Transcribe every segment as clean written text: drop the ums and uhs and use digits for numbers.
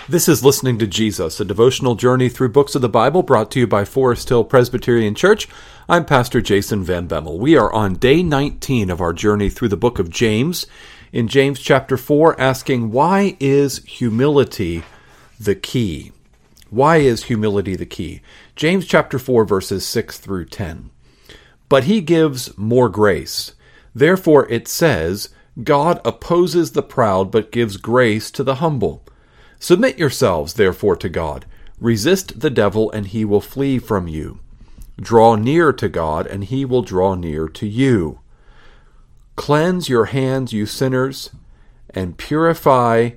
This is Listening to Jesus, a devotional journey through books of the Bible brought to you by Forest Hill Presbyterian Church. I'm Pastor Jason Van Bemmel. We are on day 19 of our journey through the book of James. In James chapter 4, asking, why is humility the key? Why is humility the key? James chapter 4, verses 6 through 10. But he gives more grace. Therefore it says, God opposes the proud, but gives grace to the humble. Submit yourselves, therefore, to God. Resist the devil, and he will flee from you. Draw near to God, and he will draw near to you. Cleanse your hands, you sinners, and purify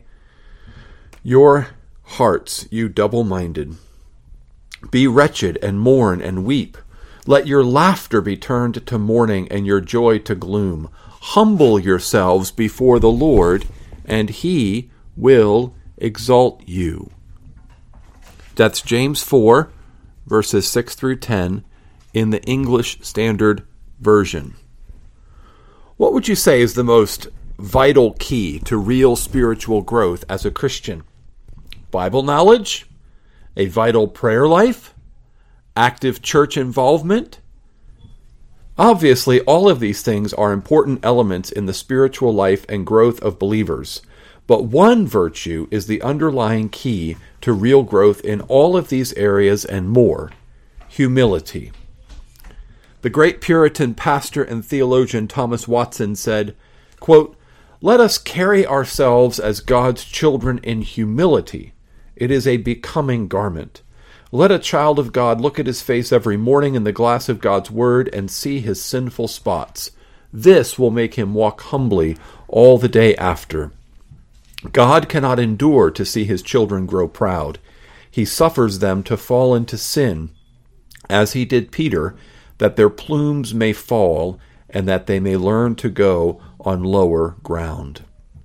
your hearts, you double-minded. Be wretched, and mourn, and weep. Let your laughter be turned to mourning, and your joy to gloom. Humble yourselves before the Lord, and he will exalt you. That's James 4, verses 6 through 10 in the English Standard Version. What would you say is the most vital key to real spiritual growth as a Christian? Bible knowledge? A vital prayer life? Active church involvement? Obviously, all of these things are important elements in the spiritual life and growth of believers. But one virtue is the underlying key to real growth in all of these areas and more: humility. The great Puritan pastor and theologian Thomas Watson said, quote, "Let us carry ourselves as God's children in humility. It is a becoming garment. Let a child of God look at his face every morning in the glass of God's word and see his sinful spots. This will make him walk humbly all the day after. God cannot endure to see his children grow proud. He suffers them to fall into sin, as he did Peter, that their plumes may fall and that they may learn to go on lower ground."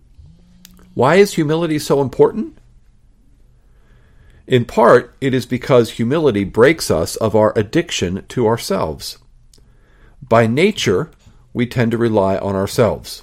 Why is humility so important? In part, it is because humility breaks us of our addiction to ourselves. By nature, we tend to rely on ourselves,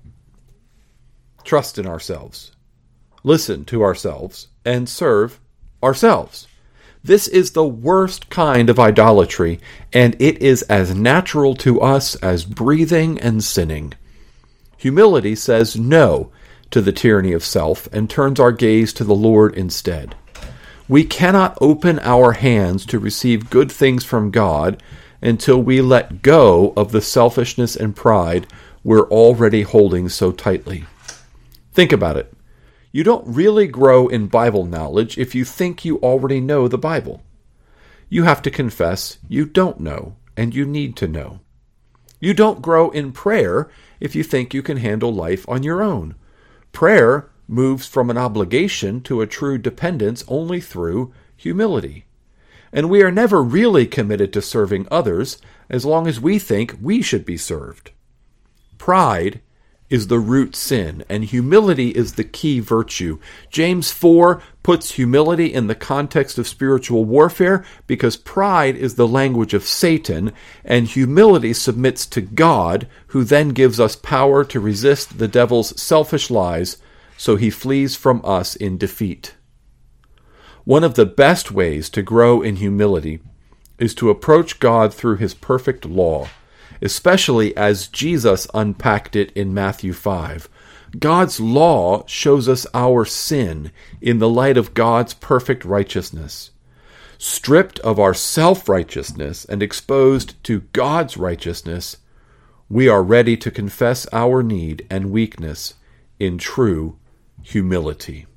trust in ourselves, listen to ourselves, and serve ourselves. This is the worst kind of idolatry, and it is as natural to us as breathing and sinning. Humility says no to the tyranny of self and turns our gaze to the Lord instead. We cannot open our hands to receive good things from God until we let go of the selfishness and pride we're already holding so tightly. Think about it. You don't really grow in Bible knowledge if you think you already know the Bible. You have to confess you don't know, and you need to know. You don't grow in prayer if you think you can handle life on your own. Prayer moves from an obligation to a true dependence only through humility. And we are never really committed to serving others as long as we think we should be served. Pride is the root sin, and humility is the key virtue. James 4 puts humility in the context of spiritual warfare because pride is the language of Satan, and humility submits to God, who then gives us power to resist the devil's selfish lies so he flees from us in defeat. One of the best ways to grow in humility is to approach God through his perfect law, especially as Jesus unpacked it in Matthew 5. God's law shows us our sin in the light of God's perfect righteousness. Stripped of our self-righteousness and exposed to God's righteousness, we are ready to confess our need and weakness in true humility.